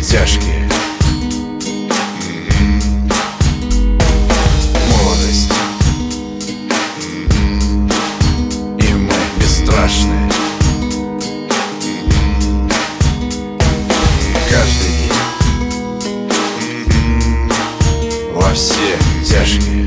тяжкие. Молодость, и мы бесстрашные. Каждый день во все тяжкие.